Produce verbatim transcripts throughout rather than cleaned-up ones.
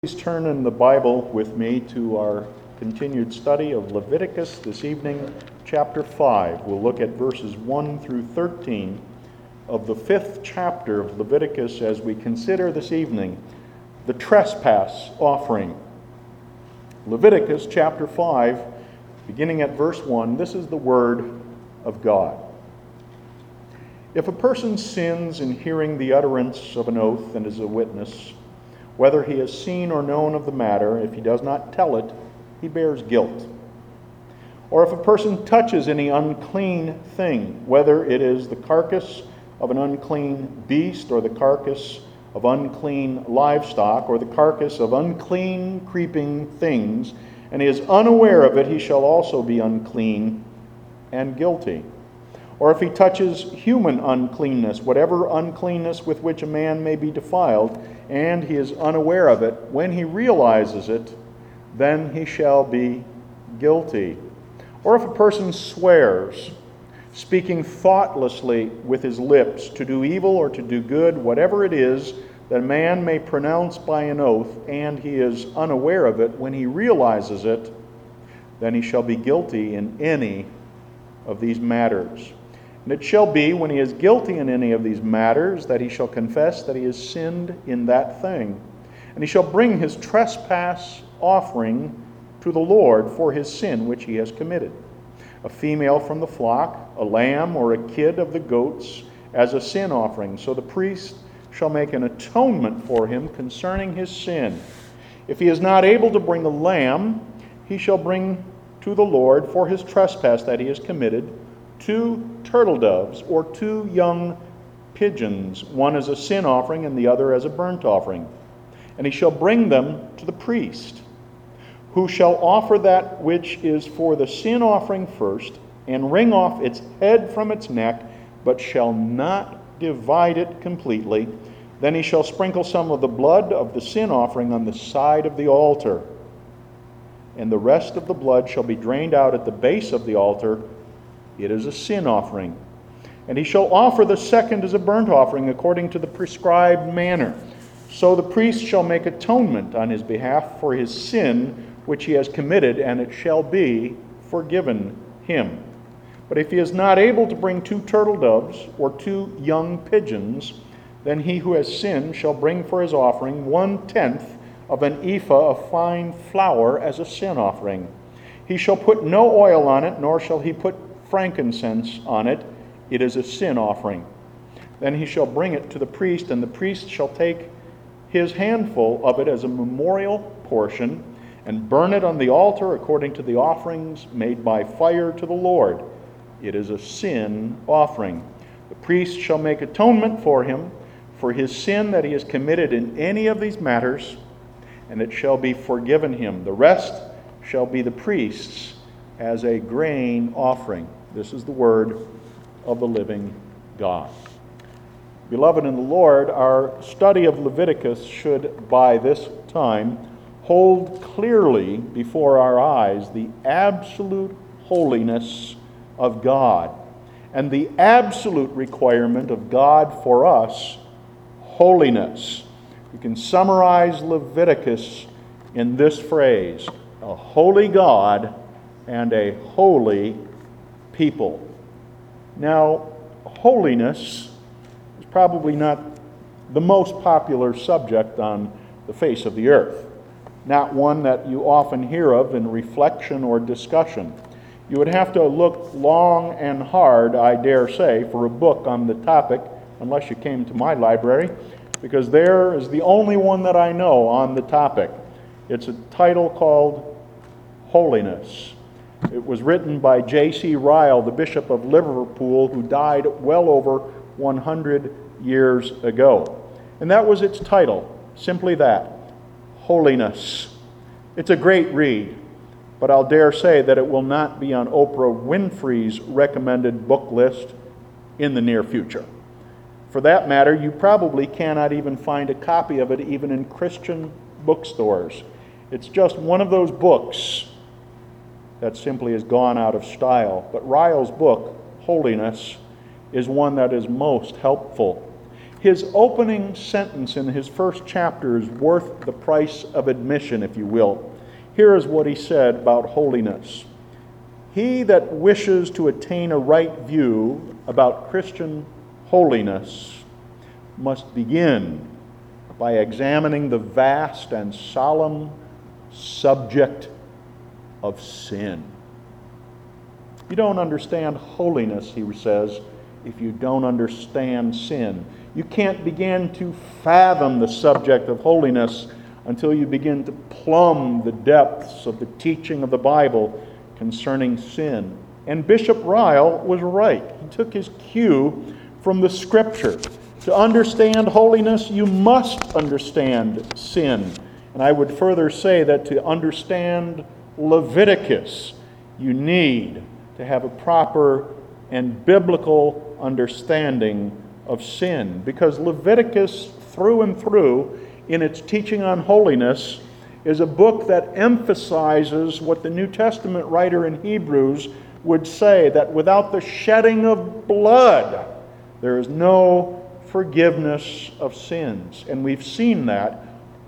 Please turn in the Bible with me to our continued study of Leviticus this evening, chapter five. We'll look at verses one through thirteen of the fifth chapter of Leviticus as we consider this evening the trespass offering. Leviticus chapter five, beginning at verse one, this is the word of God. If a person sins in hearing the utterance of an oath and is a witness, whether he has seen or known of the matter, if he does not tell it, he bears guilt. Or if a person touches any unclean thing, whether it is the carcass of an unclean beast, or the carcass of unclean livestock, or the carcass of unclean creeping things, and he is unaware of it, he shall also be unclean and guilty. Or if he touches human uncleanness, whatever uncleanness with which a man may be defiled, and he is unaware of it, when he realizes it, then he shall be guilty. Or if a person swears, speaking thoughtlessly with his lips, to do evil or to do good, whatever it is that a man may pronounce by an oath, and he is unaware of it, when he realizes it, then he shall be guilty in any of these matters. And it shall be, when he is guilty in any of these matters, that he shall confess that he has sinned in that thing. And he shall bring his trespass offering to the Lord for his sin which he has committed. A female from the flock, a lamb or a kid of the goats, as a sin offering. So the priest shall make an atonement for him concerning his sin. If he is not able to bring a lamb, he shall bring to the Lord for his trespass that he has committed two turtle doves or two young pigeons, one as a sin offering and the other as a burnt offering. And he shall bring them to the priest, who shall offer that which is for the sin offering first, and wring off its head from its neck, but shall not divide it completely. Then he shall sprinkle some of the blood of the sin offering on the side of the altar, and the rest of the blood shall be drained out at the base of the altar. It is a sin offering. And he shall offer the second as a burnt offering according to the prescribed manner. So the priest shall make atonement on his behalf for his sin which he has committed, and it shall be forgiven him. But if he is not able to bring two turtle doves or two young pigeons, then he who has sinned shall bring for his offering one-tenth of an ephah of fine flour as a sin offering. He shall put no oil on it, nor shall he put frankincense on it. It is a sin offering. Then he shall bring it to the priest, and the priest shall take his handful of it as a memorial portion and burn it on the altar according to the offerings made by fire to the Lord. It is a sin offering. The priest shall make atonement for him for his sin that he has committed in any of these matters, and it shall be forgiven him. The rest shall be the priest's as a grain offering. This is the word of the living God. Beloved in the Lord, our study of Leviticus should by this time hold clearly before our eyes the absolute holiness of God and the absolute requirement of God for us, holiness. We can summarize Leviticus in this phrase: a holy God and a holy people. Now, holiness is probably not the most popular subject on the face of the earth, not one that you often hear of in reflection or discussion. You would have to look long and hard, I dare say, for a book on the topic, unless you came to my library, because there is the only one that I know on the topic. It's a title called Holiness. It was written by J C Ryle, the Bishop of Liverpool, who died well over one hundred years ago. And that was its title, simply that, Holiness. It's a great read, but I'll dare say that it will not be on Oprah Winfrey's recommended book list in the near future. For that matter, you probably cannot even find a copy of it even in Christian bookstores. It's just one of those books that simply has gone out of style. But Ryle's book, Holiness, is one that is most helpful. His opening sentence in his first chapter is worth the price of admission, if you will. Here is what he said about holiness. He that wishes to attain a right view about Christian holiness must begin by examining the vast and solemn subject of sin. You don't understand holiness, he says, if you don't understand sin. You can't begin to fathom the subject of holiness until you begin to plumb the depths of the teaching of the Bible concerning sin. And Bishop Ryle was right. He took his cue from the Scripture. To understand holiness, you must understand sin. And I would further say that to understand Leviticus, you need to have a proper and biblical understanding of sin. Because Leviticus, through and through, in its teaching on holiness, is a book that emphasizes what the New Testament writer in Hebrews would say, that without the shedding of blood, there is no forgiveness of sins. And we've seen that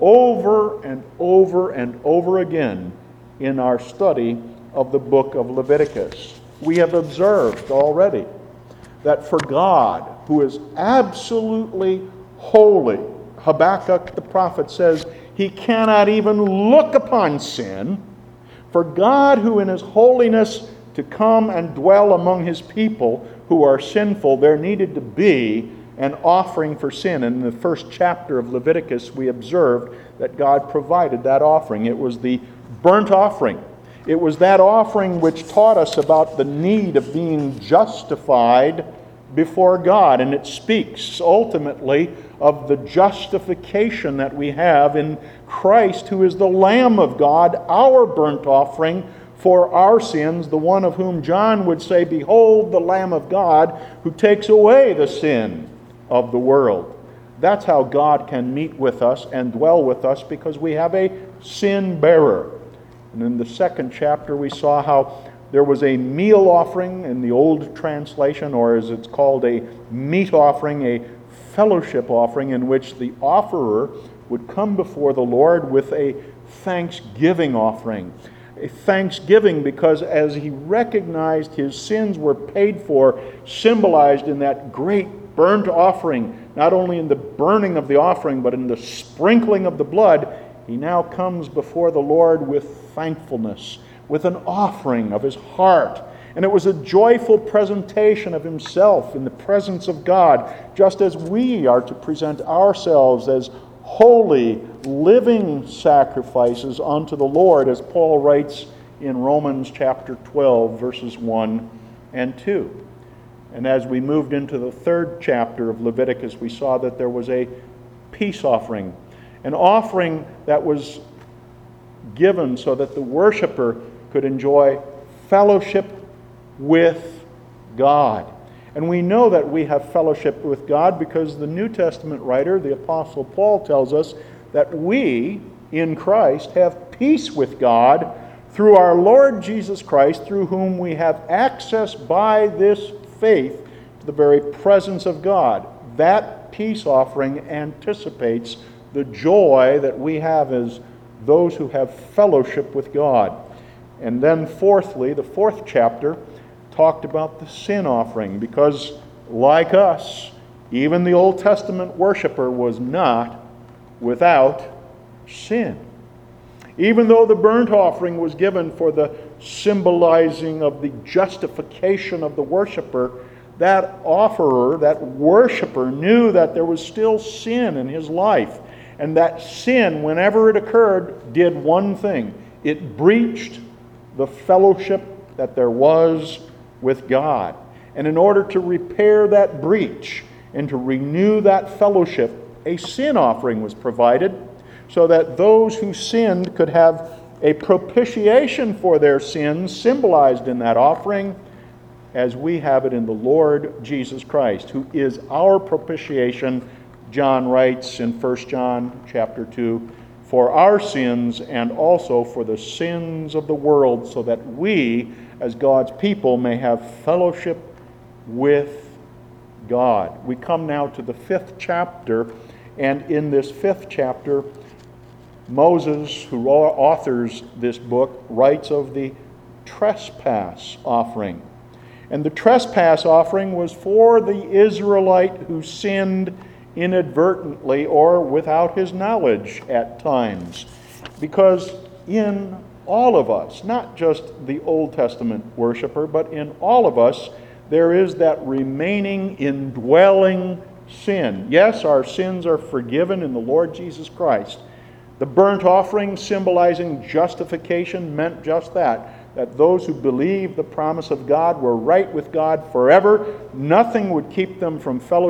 over and over and over again in our study of the book of Leviticus. We have observed already that for God, who is absolutely holy, Habakkuk the prophet says he cannot even look upon sin. For God, who in his holiness to come and dwell among his people who are sinful, there needed to be an offering for sin. And in the first chapter of Leviticus, we observed that God provided that offering. It was the burnt offering. It was that offering which taught us about the need of being justified before God. And it speaks ultimately of the justification that we have in Christ, who is the Lamb of God, our burnt offering for our sins, the one of whom John would say, "Behold the Lamb of God who takes away the sin of the world." That's how God can meet with us and dwell with us, because we have a sin bearer. And in the second chapter we saw how there was a meal offering in the old translation, or as it's called, a meat offering, a fellowship offering, in which the offerer would come before the Lord with a thanksgiving offering. A thanksgiving because as he recognized his sins were paid for, symbolized in that great burnt offering, not only in the burning of the offering, but in the sprinkling of the blood, he now comes before the Lord with thankfulness, with an offering of his heart. And it was a joyful presentation of himself in the presence of God, just as we are to present ourselves as holy, living sacrifices unto the Lord, as Paul writes in Romans chapter twelve, verses one and two. And as we moved into the third chapter of Leviticus, we saw that there was a peace offering, an offering that was given so that the worshiper could enjoy fellowship with God. And we know that we have fellowship with God because the New Testament writer, the Apostle Paul, tells us that we, in Christ, have peace with God through our Lord Jesus Christ, through whom we have access by this faith to the very presence of God. That peace offering anticipates the joy that we have as those who have fellowship with God. And then fourthly, the fourth chapter talked about the sin offering, because like us, even the Old Testament worshiper was not without sin. Even though the burnt offering was given for the symbolizing of the justification of the worshiper, that offerer, that worshiper, knew that there was still sin in his life. And that sin, whenever it occurred, did one thing. It breached the fellowship that there was with God. And in order to repair that breach and to renew that fellowship, a sin offering was provided so that those who sinned could have a propitiation for their sins, symbolized in that offering, as we have it in the Lord Jesus Christ, who is our propitiation. John writes in First John chapter two, for our sins and also for the sins of the world, so that we, as God's people, may have fellowship with God. We come now to the fifth chapter, and in this fifth chapter, Moses, who authors this book, writes of the trespass offering. And the trespass offering was for the Israelite who sinned inadvertently or without his knowledge at times. Because in all of us, not just the Old Testament worshiper, but in all of us, there is that remaining indwelling sin. Yes, our sins are forgiven in the Lord Jesus Christ. The burnt offering, symbolizing justification, meant just that. That those who believed the promise of God were right with God forever. Nothing would keep them from fellowship